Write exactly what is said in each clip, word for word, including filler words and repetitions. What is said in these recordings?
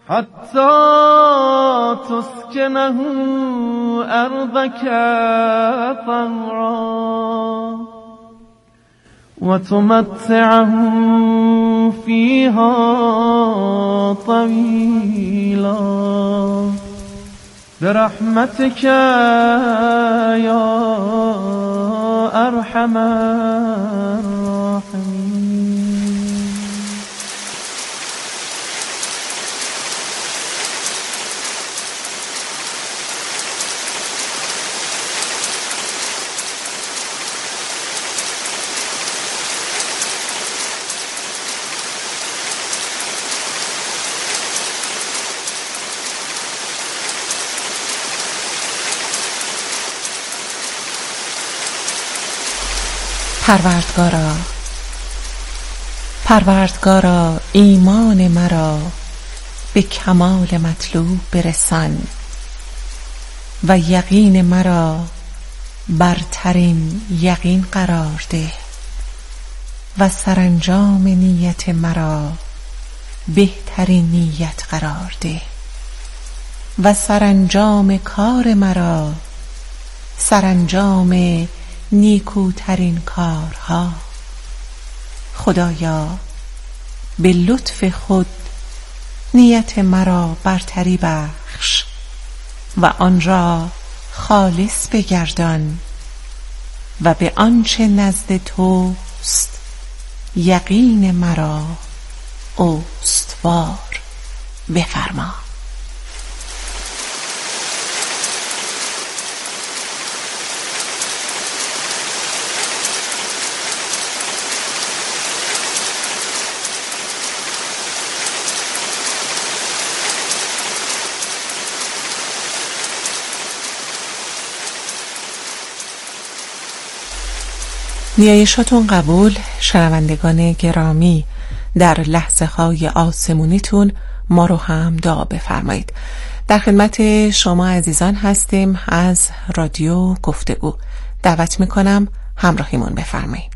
حتى تسكنه أرضك طهرا وتمتعه فيها طويلا برحمتك يا أرحم الراحمين. پروردگارا پروردگارا ایمان مرا به کمال مطلوب برسان و یقین مرا برترین یقین قرار ده و سرانجام نیت مرا بهترین نیت قرار ده و سرانجام کار مرا سرانجام نیکوترین کارها. خدایا به لطف خود نیت مرا برتری بخش و آن را خالص بگردان و به آنچه نزد توست یقین مرا استوار بفرما. نیایشاتون قبول. شنوندگان گرامی، در لحظه های آسمونیتون ما رو هم دعا بفرمایید. در خدمت شما عزیزان هستیم از رادیو گفتگو. دعوت میکنم همراهیمون بفرمایید.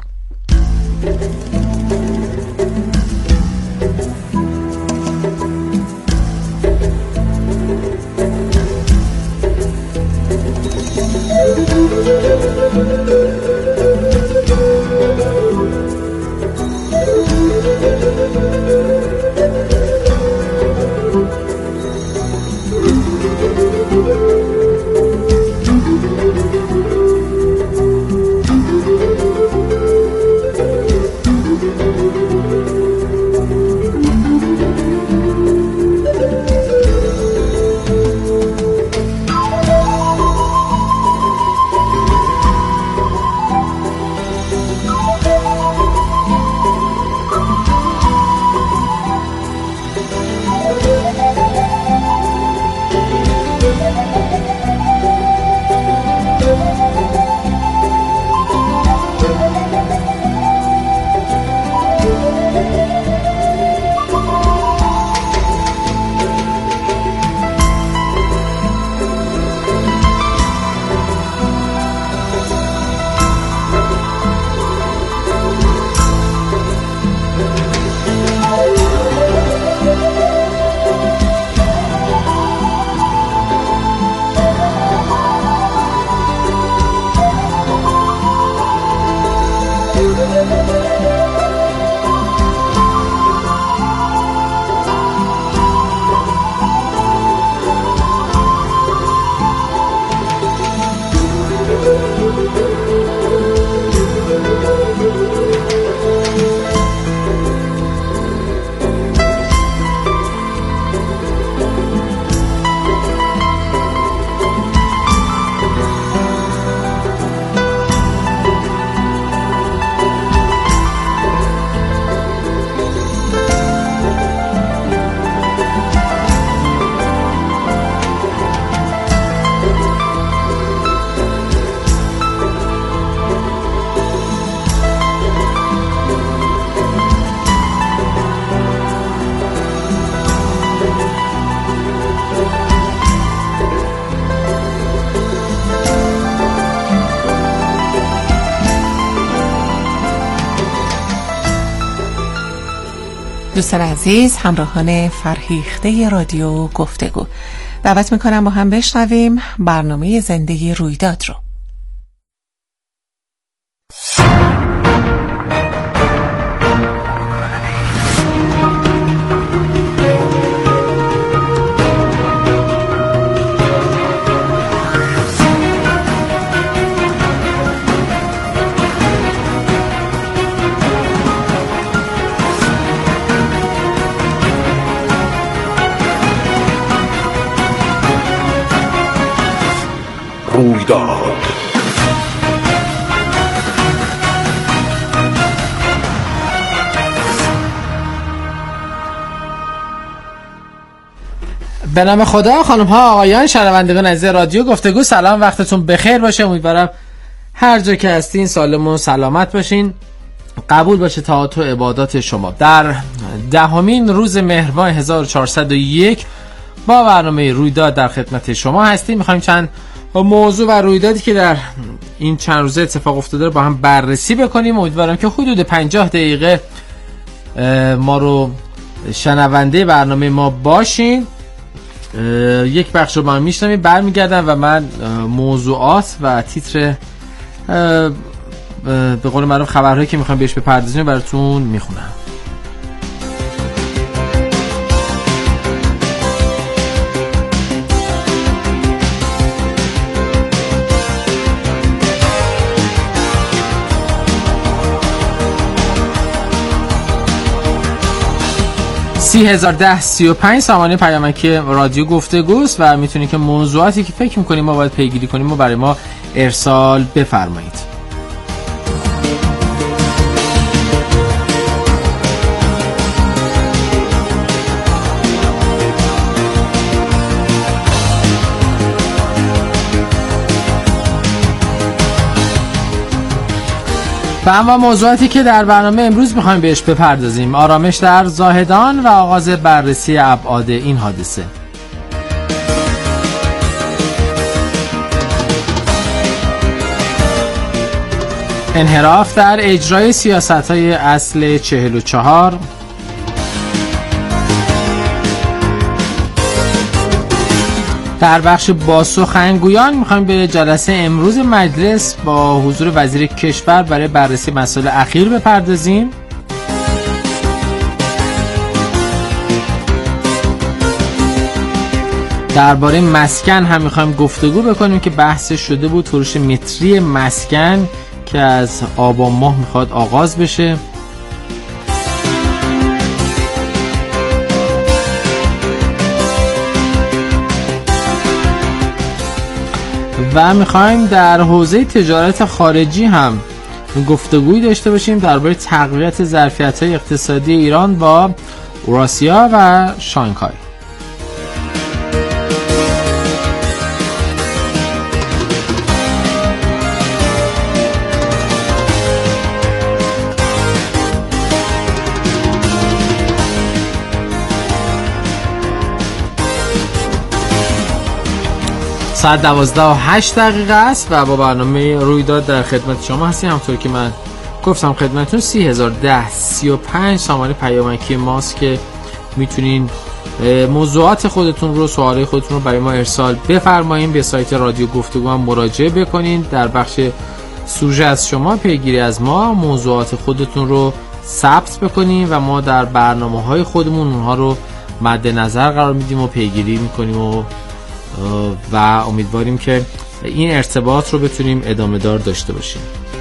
دوستان عزیز، همراهان فرهیخته رادیو گفتگو، دعوت میکنم با هم بشنویم برنامه زندگی رویداد رو. رویداد به نام خدا. خانم ها آقایان شنوندگان عزیز رادیو گفتگو، سلام، وقتتون بخیر باشه. امیدوارم هر جا که هستین سالم و سلامت باشین. قبول باشه طاعات و عبادات شما. در دهمین روز مهر ماه هزار و چهارصد و یک با برنامه رویداد در خدمت شما هستیم. میخوایم چند موضوع و رویدادی که در این چند روزه اتفاق افتاده رو با هم بررسی بکنیم. امیدوارم که حدود پنجاه دقیقه ما رو شنونده برنامه ما باشین. یک بخش رو با هم میشنویم، برمیگردم و من موضوعات و تیتر به قول معروف خبرهایی که میخوام بهش بپردازیم براتون میخونم. سی هزار ده سی و پنج سامانه پیامکی رادیو گفتگوست و میتونید که موضوعاتی که فکر میکنیم ما باید پیگیری کنیم و برای ما ارسال بفرمایید. و اما موضوعاتی که در برنامه امروز میخوایم بهش بپردازیم: آرامش در زاهدان و آغاز بررسی ابعاد این حادثه. انحراف در اجرای سیاست‌های اصل چهل و چهار. در بخش با سخنگویان میخوایم به جلسه امروز مجلس با حضور وزیر کشور برای بررسی مسائل اخیر بپردازیم. درباره مسکن هم میخوایم گفتگو بکنیم که بحث شده بود، فروش متری مسکن که از آبان ماه میخواد آغاز بشه. و میخوایم در حوزه تجارت خارجی هم گفتگوی داشته باشیم درباره تقویت ظرفیت‌های اقتصادی ایران با اوراسیا و شانگهای. ساعت دوازده و هشت دقیقه است و با برنامه رویداد در خدمت شما هستیم. همونطور که من گفتم خدمتتون سی هزار ده سی و پنج سامانه پیامکی ماست که میتونین موضوعات خودتون رو، سوالای خودتون رو برای ما ارسال بفرمایید. به سایت رادیو گفتگو هم مراجعه بکنین. در بخش سوژه از شما پیگیری از ما موضوعات خودتون رو ثبت بکنین و ما در برنامه‌های خودمون اونها رو مد نظر قرار میدیم و پیگیری میکنیم و و امیدواریم که این ارتباط رو بتونیم ادامه دار داشته باشیم.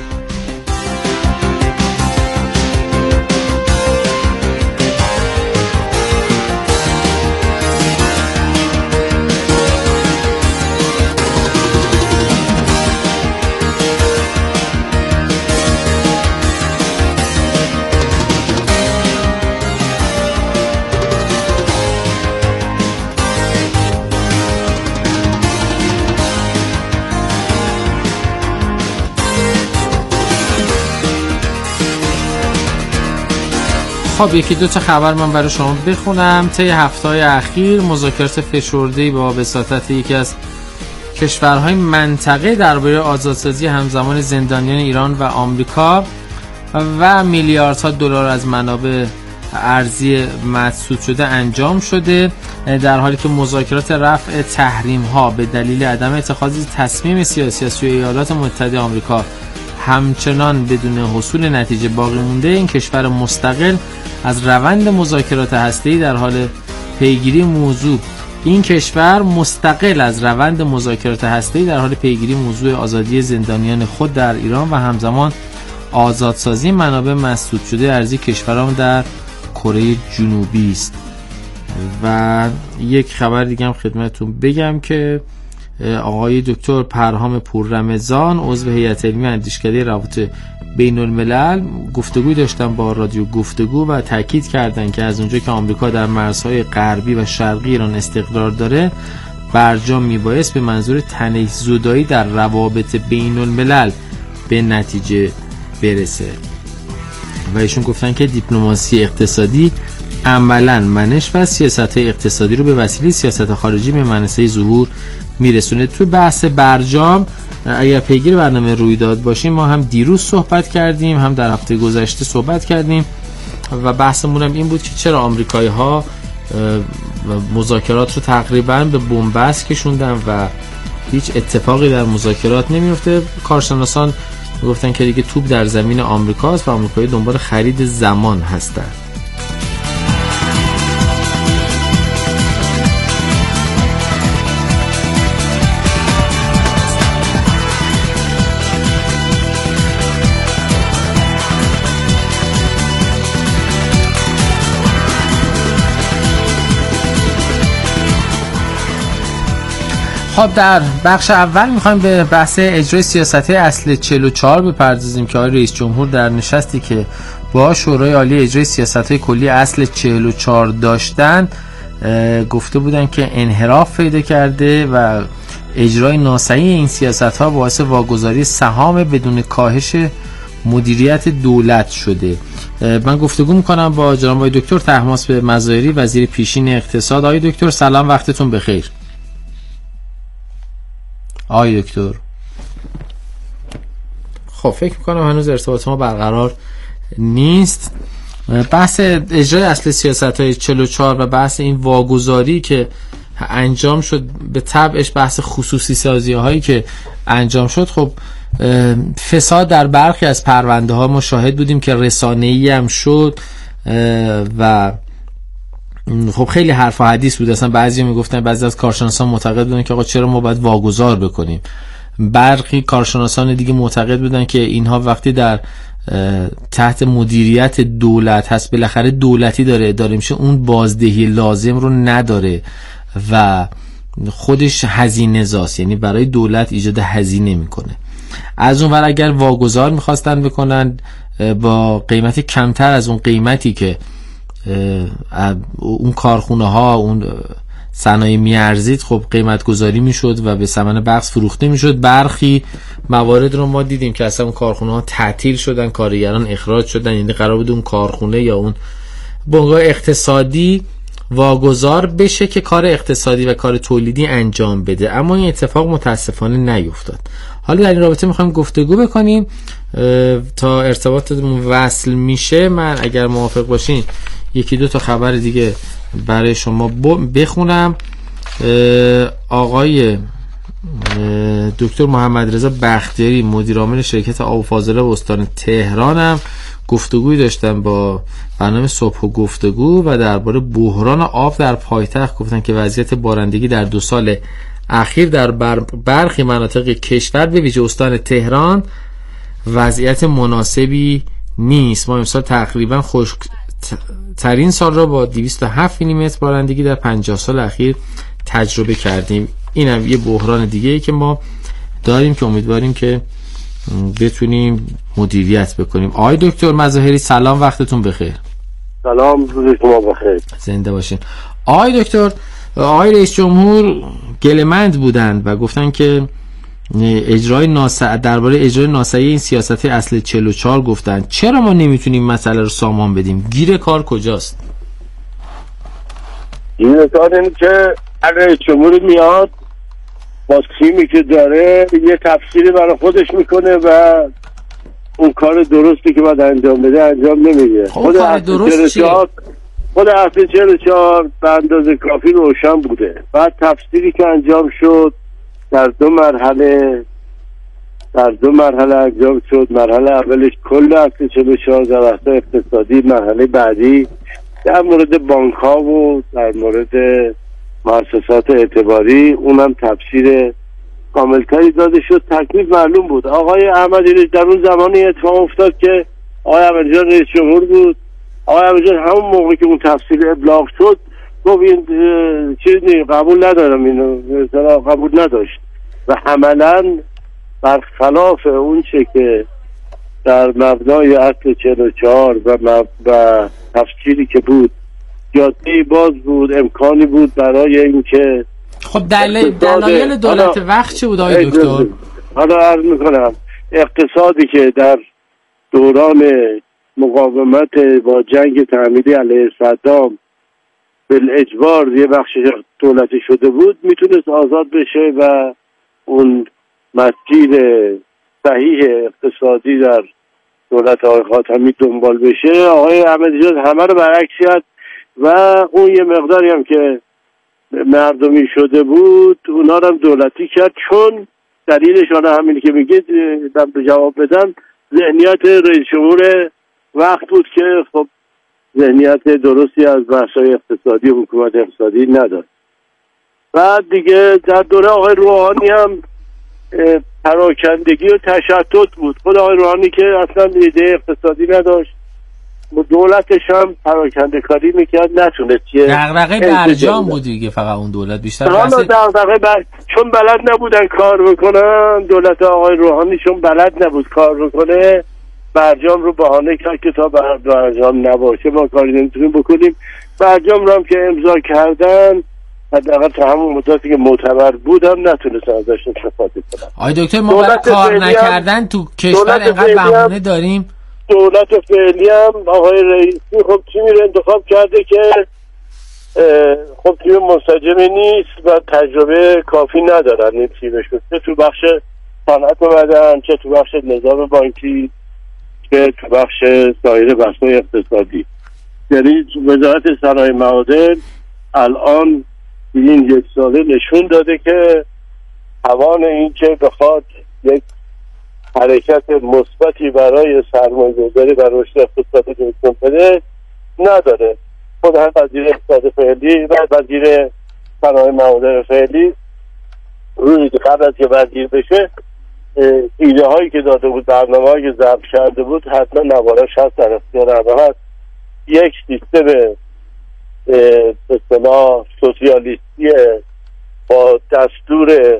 خب یکی دو تا خبر من برای شما بخونم. طی هفته‌های اخیر مذاکرات فشرده‌ای با وساطت یکی از کشورهای منطقه درباره آزادسازی همزمان زندانیان ایران و آمریکا و میلیاردها دلار از منابع ارضی مسدود شده انجام شده، در حالی که مذاکرات رفع تحریم ها به دلیل عدم اتخاذ تصمیم سیاسی از سوی ایالات متحده آمریکا همچنان بدون حصول نتیجه باقی مونده. این کشور مستقل از روند مذاکرات هسته‌ای در حال پیگیری موضوع این کشور مستقل از روند مذاکرات هسته‌ای در حال پیگیری موضوع آزادی زندانیان خود در ایران و همزمان آزادسازی منابع مسدود شده ارضی کشوران در کره جنوبی است. و یک خبر دیگه هم خدمتتون بگم که آقای دکتر پرهام پوررمضان عضو هیئت علمی اندیشکده روابط بین الملل گفتگوی داشتن با رادیو گفتگو و تاکید کردن که از اونجا که آمریکا در مرزهای غربی و شرقی ایران استقرار داره، برجام میبایست به منظور تنش زدایی در روابط بین الملل به نتیجه برسه. و ایشون گفتن که دیپلماسی اقتصادی عملاً منش و سیاست‌های اقتصادی رو به وسیله سیاست خارجی به منصه ظهور میرسونه. تو بحث برجام اگر پیگیر برنامه رویداد باشیم، ما هم دیروز صحبت کردیم هم در هفته گذشته صحبت کردیم و بحثمون هم این بود که چرا آمریکایی‌ها مذاکرات رو تقریباً به بن‌بست کشوندن و هیچ اتفاقی در مذاکرات نمیفته. کارشناسان گفتن که دیگه توپ در زمین آمریکاست و آمریکایی دنبال خرید زمان هستن. خب در بخش اول میخوایم به بحث اجرای سیاست‌های اصل چهل و چهار بپردازیم که آقای رئیس جمهور در نشستی که با شورای عالی اجرای سیاست‌های کلی اصل چهل و چهار داشتن گفته بودن که انحراف پیدا کرده و اجرای ناصحیح این سیاست‌ها باعث واگذاری سهام بدون کاهش مدیریت دولت شده. من گفتگو میکنم با جناب آقای دکتر طهماسب مظاهری وزیر پیشین اقتصاد. آقای دکتر سلام، وقتتون بخیر. آقای دکتر خب فکر میکنم هنوز ارتباط ما برقرار نیست. بحث اجرای اصل سیاست‌های چهل و چهار و بحث این واگذاری که انجام شد، به طبعش بحث خصوصی سازی هایی که انجام شد، خب فساد در برخی از پرونده ها ما شاهد بودیم که رسانه‌ای هم شد و خب خیلی حرف و حدیث بود. اصلا بعضی میگفتن، بعضی از کارشناسان معتقد بودن که آقا چرا ما باید واگذار بکنیم. برخی کارشناسان دیگه معتقد بودن که اینها وقتی در تحت مدیریت دولت هست، بالاخره دولتی داره اداره میشه، اون بازدهی لازم رو نداره و خودش هزینه زاست، یعنی برای دولت ایجاد هزینه میکنه. از اون ور اگر واگذار میخواستن بکنن با قیمت کمتر از اون قیمتی که اون کارخونه ها اون صنایع میارزید، خب قیمت گذاری میشد و به ثمن بخس فروخته میشد. برخی موارد رو ما دیدیم که اصلا اون کارخونه ها تعطیل شدن، کارگران اخراج شدن، یعنی قرار بود اون کارخونه یا اون بنگاه اقتصادی واگذار بشه که کار اقتصادی و کار تولیدی انجام بده، اما این اتفاق متاسفانه نیفتاد. حالا در این رابطه میخوایم گفتگو بکنیم. تا ارتباطمون وصل میشه من اگر موافق باشین یکی دو تا خبر دیگه برای شما بخونم. آقای دکتر محمد رضا بختیاری مدیر عامل شرکت آب و فاضله و استان تهران هم گفتگوی داشتن با برنامه صبح و گفتگو و درباره بحران آب در پایتخت گفتن که وضعیت بارندگی در دو سال اخیر در برخی مناطق کشور به ویژه استان تهران وضعیت مناسبی نیست. ما امسال تقریبا خشک ترین سال را با دویست و هفت میلیمتر بارندگی در پنجاه سال اخیر تجربه کردیم. این هم یه بحران دیگه ای که ما داریم که امیدواریم که بتونیم مدیریت بکنیم. آقای دکتر مظاهری سلام، وقتتون بخیر. سلام، روز شما بخیر. زنده باشین. آقای دکتر، آقای رئیس جمهور گله‌مند بودند و گفتن که اجرای ناسع درباره اجرای ناسعی این سیاست اصل چهل و چهار گفتن. چرا ما نمیتونیم مسئله رو سامان بدیم؟ گیر کار کجاست؟ گیر کار اینه که رئیس جمهور میاد با تیمی که داره یه تفسیری برای خودش میکنه و اون کار درستی که باید انجام بده انجام نمیده. خود کار درست چیه؟ خود اصل چهل و چهار به اندازه کافی روشن بوده. بعد تفسیری که انجام شد در دو مرحله در دو مرحله انجام شد. مرحله اولش کل اصل چهل و چهار در بحث اقتصادی، مرحله بعدی در مورد بانک ها و در مورد مؤسسات اعتباری اونم تفسیر کاملتری داده شد. تکلیف معلوم بود. آقای احمدی در اون زمانی اتفاق افتاد که آقای احمدی رئیس جمهور بود. آقای احمدی همون موقع که اون تفسیر ابلاغ شد گفت این چیزی قبول ندارم، اینو قبول نداشت و عملاً برخلاف اون چه که در مبنای اصل چهل و چهار و, مب... و تفسیری که بود جاده باز بود، امکانی بود برای اینکه خب دل... دلایل دولت وقت چه بود آقای دکتر؟ حالا عرض میکنم اقتصادی که در دوران مقاومت با جنگ تعمیدی علیه صدام بالاجبار یه بخش دولتی شده بود میتونست آزاد بشه و اون مسیر صحیح اقتصادی در دولت آقای خاتمی دنبال بشه. آقای احمدی نژاد همه رو برعکس کرد و اون یه مقداری هم که مردمی شده بود اونا رو هم دولتی کرد، چون دلیلش آنها همین که میگید من به جواب بدم ذهنیت رئیس جمهور وقت بود که خب ذهنیت درستی از بحث‌های اقتصادی و حکومت اقتصادی نداشت. بعد دیگه در دوره آقای روحانی هم پراکندگی و تشتت بود. خود آقای روحانی که اصلا ایده اقتصادی نداشت، دولتش هم پراکنده کاری میکرد، نتونست یه دغدغه برجام بود دیگه، فقط اون دولت بیشتر حالا دغدغه بر چون بلد نبودن کار بکنن. دولت آقای روحانی چون بلد نبود کار بکنه برجام رو بهانه کرد که تا برجام نباشه ما کاری نمیتونیم بکنیم. برجام رو هم که امضا کردن حداقل تا همون مدتی که معتبر بود هم نتونستن ازش استفاده کنن. آقای دکتر ما برای کار نکردن تو کشور اینقدر بهونه داریم. دولت فعلی هم آقای رئیسی خب تیمی رو انتخاب کرده که خب تیم منسجمی نیست و تجربه کافی ندارن این تیمشون، چه تو بخش صنعت و بدن، چه تو بخش نظام بانکی، چه تو بخش سایر بحث‌های اقتصادی. یعنی وزارت صنایع معادن الان این یک ساله نشون داده که توان این که بخواد یک حرکت مثبتی برای سرمایه‌گذاری و رشد اقتصادی نشون بده نداره. خود هم وزیر اقتصاد فعلی و وزیر صنایع معادن فعلی روی قبل از که وزیر بشه ایده هایی که داده بود، برنامه هایی که ضبط کرده بود حتما نوارش هست در اختیار همه هست. یک سیستم به اصطلاح سوسیالیستی با دستور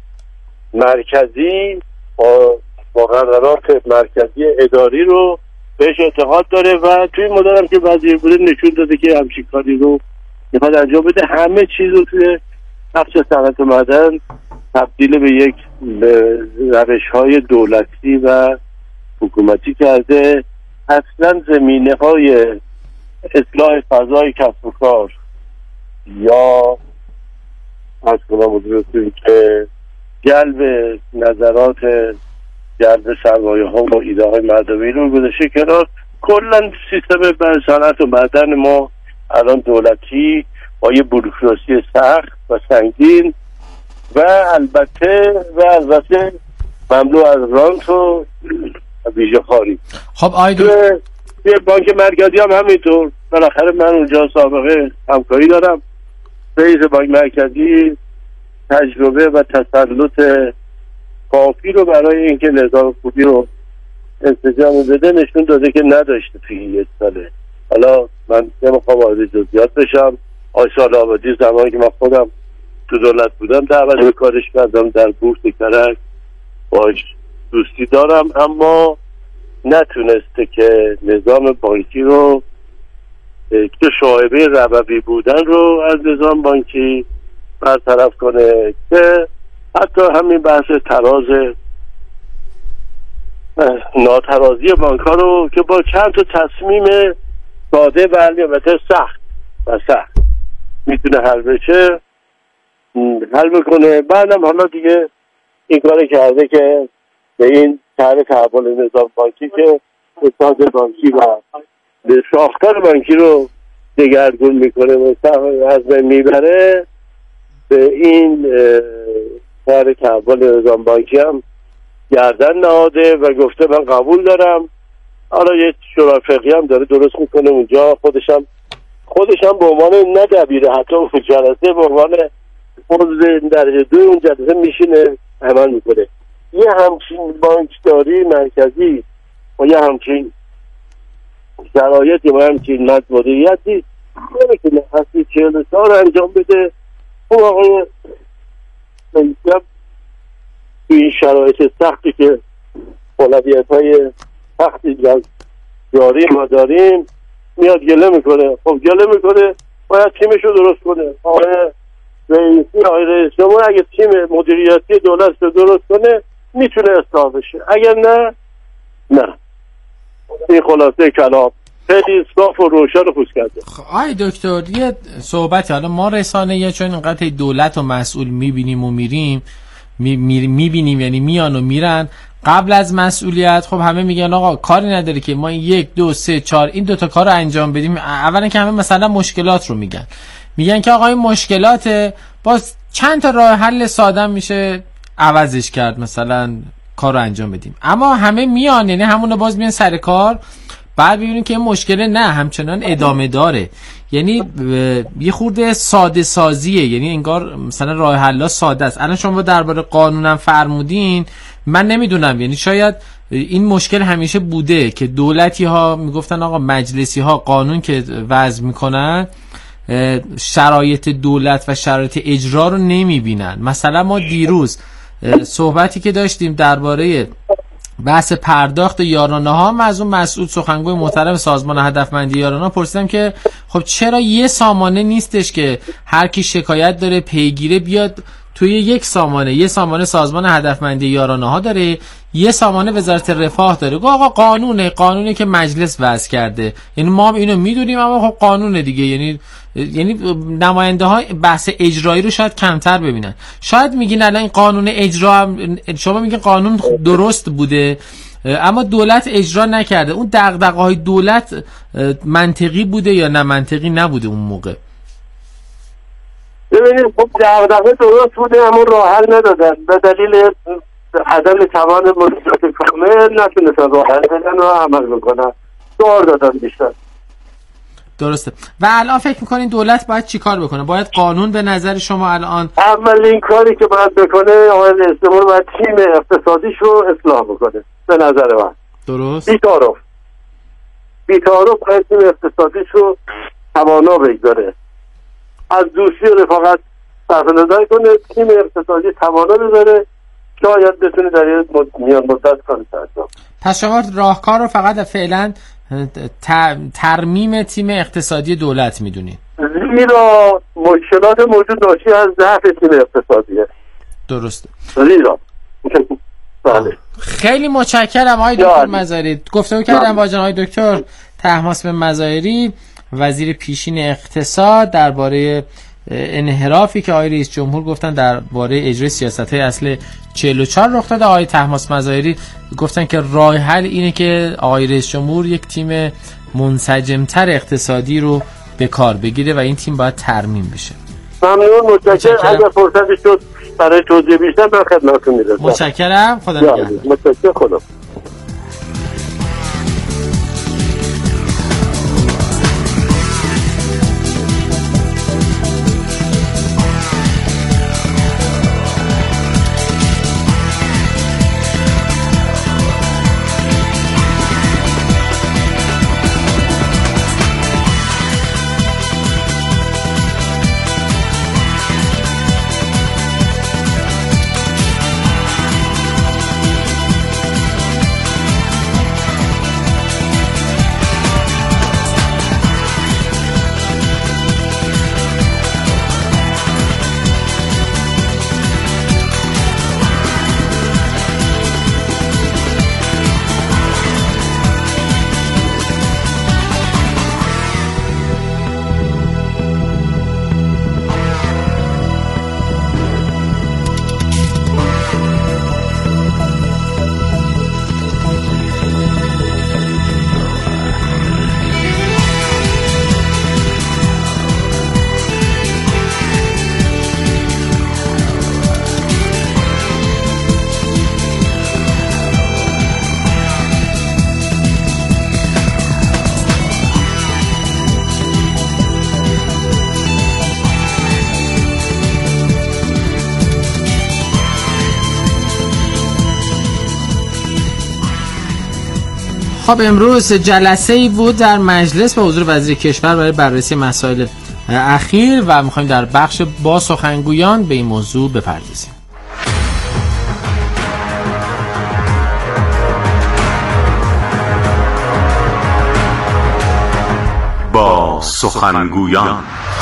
مرکزی با مقررات مرکزی اداری رو بهش اعتقاد داره و توی مدت هم که وزیر بوده نشون داده که همچین کاری رو میخواد انجام بده. همه چیز رو توی بخش صنعت و معدن تبدیل به یک روش‌های دولتی و حکومتی کرده. اصلا زمینه‌های اصلاح فضای کسب و کار یا از کنم بودیم که جلب نظرات جلب سرمایه ها و ایده های مردمی رو گذاشته کنار. کلا سیستم صنعت و معدن ما الان دولتی با یه بوروکراسی سخت و سنگین و البته و البته مملو از رانت و ویژه خاری. خب آیدو توی بانک مرکزی هم همینطور. بالاخره من اونجا سابقه همکاری دارم. رئیس بانک مرکزی تجربه و تسلط کافی رو برای اینکه نظام خوبی رو انسجام بده نشون داده که نداشته توی یک ساله. حالا من نمیخوام وارد جزئیات بشم. آیسال آبادی زمانی که من خودم تو دولت بودم دعوت به کارش کردم در بورس کرج، باش دوستی دارم، اما نتونسته که نظام بانکی رو که شایبه ربوی بودن رو از نظام بانکی برطرف کنه، که حتی همین بحث تراز ناترازی بانک ها رو که با چند تا تصمیم ساده و البته سخت و سخت میتونه حل بشه حل بکنه. بعدم حالا دیگه این کار کرده که به این طرح تحول نظام بانکی که اقتصاد بانکی و ساختار بانکی رو دگرگون میکنه و از بین میبره، به این طرح تحول نظام بانکی هم گردن نهاده و گفته من قبول دارم. حالا یه شورای فقهی هم داره درست میکنه اونجا، خودشم خودشم به عنوان نه دبیر حتی اون جلسه به عنوان عضو درجه دو اون جلسه میشینه عمل میکنه. یه همچین بانکداری مرکزی و یه همچین شرایطی و همچین مدیریتی نمیتونه هستی چهل سال انجام بده. اون آقای رئیسی تو این شرایط سختی که اولویت های سختی جاری ما داریم میاد گله میکنه. خب گله میکنه باید تیمش رو درست کنه. آقای رئیسی آقای رئیس جمهور اگه تیم مدیریتی دولت رو درست کنه میتونه اصلاح بشه، اگر نه نه. این خلاصه کلام خیلی صاف و روشن و پوست کرده. آی دکتر یه صحبتی، حالا ما رسانه یه چون اینقدر دولت و مسئول میبینیم و میریم میبینیم یعنی میان و میرن قبل از مسئولیت. خب همه میگن آقا کاری نداره که ما یک دو سه چهار این دوتا کار رو انجام بدیم. اولا که همه مثلا مشکلات رو میگن میگن که آقا این مشکلاته، باز چند تا راه حل ساده میشه عوضش کرد مثلا کار رو انجام بدیم. اما همه میان یعنی همونو باز میان سر کار، بعد ببینیم که این مشکل نه همچنان ادامه داره. یعنی یه خورده ساده سازیه، یعنی انگار مثلا راه حل ساده است. الان شما درباره قانونم فرمودین، من نمیدونم یعنی شاید این مشکل همیشه بوده که دولتی ها میگفتن آقا مجلسی ها قانون که وضع میکنن شرایط دولت و شرایط اجرا رو نمیبینن. مثلا ما دیروز صحبتی که داشتیم درباره بحث پرداخت یارانه ها، من از اون مسئول سخنگوی محترم سازمان هدفمندی یارانه پرسیدم که خب چرا یه سامانه نیستش که هر کی شکایت داره پیگیره بیاد توی یک سامانه، یه سامانه سازمان هدفمندی یارانه ها داره، یه سامانه وزارت رفاه داره. گفت آقا قانونه قانونه که مجلس وضع کرده، یعنی ما هم اینو میدونیم اما خب قانونه دیگه. یعنی یعنی نماینده ها بحث اجرایی رو شاید کمتر ببینن. شاید میگین الان قانون اجرا هم، شما میگین قانون درست بوده اما دولت اجرا نکرده، اون دغدغه‌های دولت منطقی بوده یا نه منطقی نبوده اون موقع؟ ببینید خب دغدغه درست بوده اما راه حل ندادن، به دلیل عدم توان مدیریت کامل نتونستن راه حل بدن و عمل بکنن، دور دادن بیشتر. درسته. و الان فکر میکنین دولت باید چی کار بکنه؟ باید قانون به نظر شما الان اولین کاری که باید بکنه آقای رئیس جمهور باید تیم اقتصادیش رو اصلاح بکنه به نظر من. درست. بی‌تعارف بی‌تعارف باید تیم اقتصادیش رو توانا بگذاره، از دوستی و رفاقت صرف نظر کنه، تیم اقتصادی توانا بذاره، شاید بتونه در این میان مدت کاری انجام. پس شما راهکار رو فقط فعلا ترمیم تیم اقتصادی دولت میدونید؟ زیرا مشکلات موجود ناشی از ضعف تیم اقتصادیه. درسته. زیرا بله. خیلی متشکرم آقای دکتر مظاهری. گفتگو کردم با جناب آقای دکتر طهماسب مظاهری وزیر پیشین اقتصاد درباره انحرافی که آقای رئیس جمهور گفتن درباره اجرای سیاست‌های اصل چهل و چهار رخ داده. آقای طهماسب مظاهری گفتن که راه حل اینه که آقای رئیس جمهور یک تیم منسجمتر اقتصادی رو به کار بگیره و این تیم باید ترمیم بشه. ممنون، متشکرم. اگر فرصتی شد برای توضیح بیشتر من خدمتتون میرسم. متشکرم. خدا نگهدار. متشکرم. خدا. خب امروز جلسه ای بود در مجلس به حضور وزیر کشور برای بررسی مسائل اخیر و میخوایم در بخش با سخنگویان به این موضوع بپردازیم. با سخنگویان.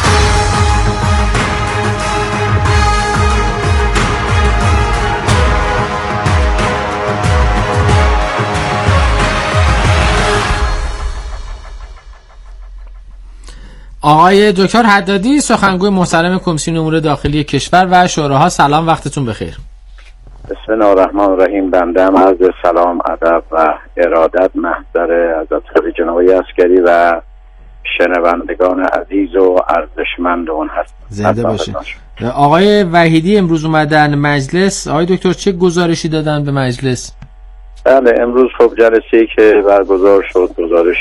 آقای دکتر حدادی، سخنگوی محترم کمیسیون امور داخلی کشور و شوراها، سلام، وقتتون بخیر. بسم الله الرحمن الرحیم. بنده هم عرض سلام، ادب و ارادت محضر حضرت جناب عسکری و شنوندگان عزیز و ارزشمند اون هست. زنده باشید. آقای وحیدی امروز اومدن مجلس. آقای دکتر چه گزارشی دادن به مجلس؟ بله، امروز خب جلسه‌ای که برگزار شد، گزارش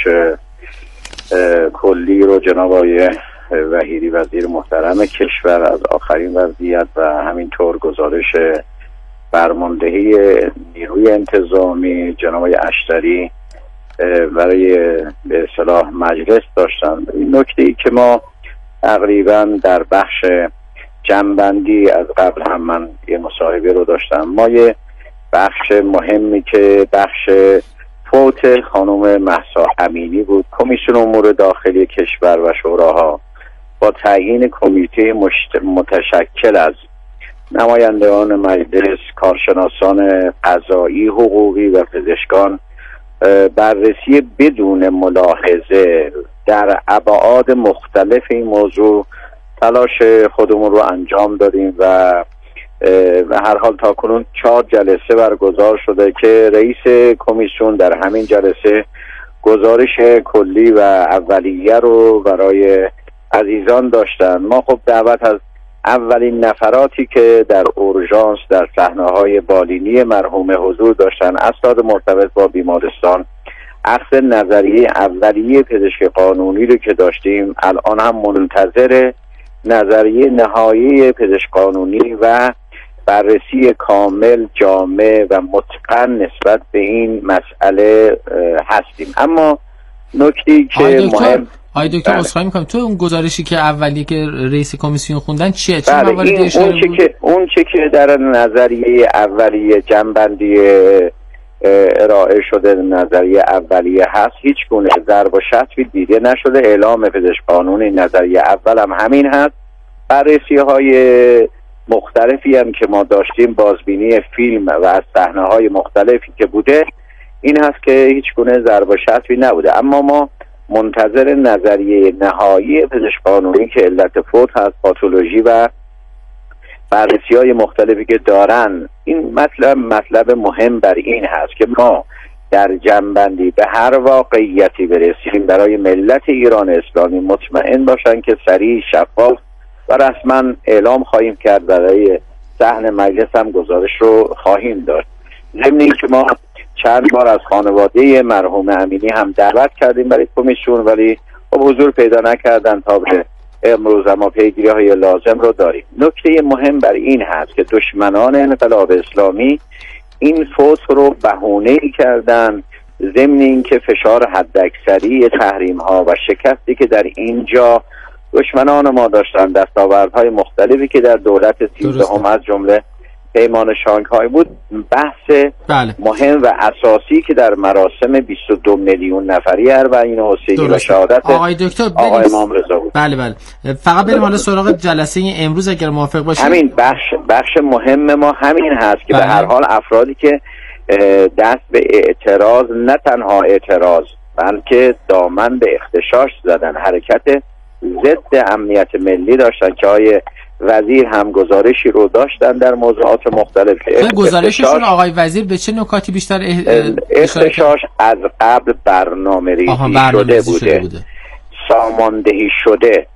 کلی رو جناب آقای وحیدی وزیر محترم کشور از آخرین وضعیت و همینطور گزارش فرماندهی نیروی انتظامی جناب آقای اشتری برای به اصطلاح مجلس داشتن. این نکته‌ای که ما تقریبا در بخش جنبندی از قبل هم من یه مصاحبه رو داشتم، ما یه بخش مهمی که بخش فوت خانم مهسا امینی بود. کمیسیون امور داخلی کشور و شوراها با تعیین کمیته متشکل از نمایندگان مجلس، کارشناسان قضایی، حقوقی و پزشکان بررسی بدون ملاحظه در ابعاد مختلف این موضوع تلاش خودمون رو انجام دادیم و به هر حال تا کنون چهار جلسه برگزار شده که رئیس کمیسیون در همین جلسه گزارش کلی و اولیه رو برای عزیزان داشتن. ما خب دعوت از اولین نفراتی که در اورژانس در صحنه‌های بالینی مرحوم حضور داشتن، اسناد مرتبط با بیمارستان، اخذ نظریه اولیه پزشک قانونی رو که داشتیم، الان هم منتظر نظریه نهایی پزشک قانونی و بررسی کامل، جامع و متقن نسبت به این مسئله هستیم. اما نکته‌ای که مهم، آقای دکتر عذرخواهی می‌کنم، تو اون گزارشی که اولی که رئیس کمیسیون خوندن چیه؟ چه بله، مواردی اشاره بود؟ اون چه که اون چه که در نظریه اولیه جنبندی ارائه شده، نظریه اولیه هست، هیچ گونه ضرب و شتمی دیده نشده. اعلام پزشک قانونی نظریه اول هم همین هست. بررسی‌های مختلفی هم که ما داشتیم، بازبینی فیلم و از صحنه‌های مختلفی که بوده، این هست که هیچ گونه ضرب و شتمی نبوده. اما ما منتظر نظریه نهایی پزشک قانونی که علت فوت هست، پاتولوژی و بررسی‌های مختلفی که دارن. این مطلب مطلب مهم بر این هست که ما در جنبندی به هر واقعیتی برسیم برای ملت ایران اسلامی مطمئن باشن که سریع، شفاف و رسما اعلام خواهیم کرد. برای صحن مجلس هم گزارش رو خواهیم داشت. ضمن اینکه ما چند بار از خانواده مرحوم امینی هم دعوت کردیم برای کمیسیون، ولی حضور پیدا نکردن. تا به امروز ما پیگیری های لازم رو داریم. نکته مهم بر این هست که دشمنان انقلاب اسلامی این فوت رو بهونه‌ای کردن، ضمن اینکه فشار حداکثری تحریم ها و شکستی که در اینجا دشمنان ما داشتن، دستاوردهای مختلفی که در دولت سیزدهم از جمله پیمان شانگهای بود، بحث بله. مهم و اساسی که در مراسم بیست و دو میلیون نفری اربعین حسینی و شهادت آقای دکتر آقای امام رضا بود. بله بله. فقط بریم حالا سراغ جلسه امروز اگر موافق باشید. همین بخش بخش مهم ما همین هست که بله. به هر حال افرادی که دست به اعتراض، نه تنها اعتراض بلکه دامن به اختشاش زدن، حرکت ضد امنیت ملی داشتن که آقای وزیر هم گزارشی رو داشتن در موضوعات مختلف. گزارششون آقای وزیر به چه نکاتی بیشتر اختشاش از قبل برنامه ریزی شده, شده بوده, بوده. ساماندهی شده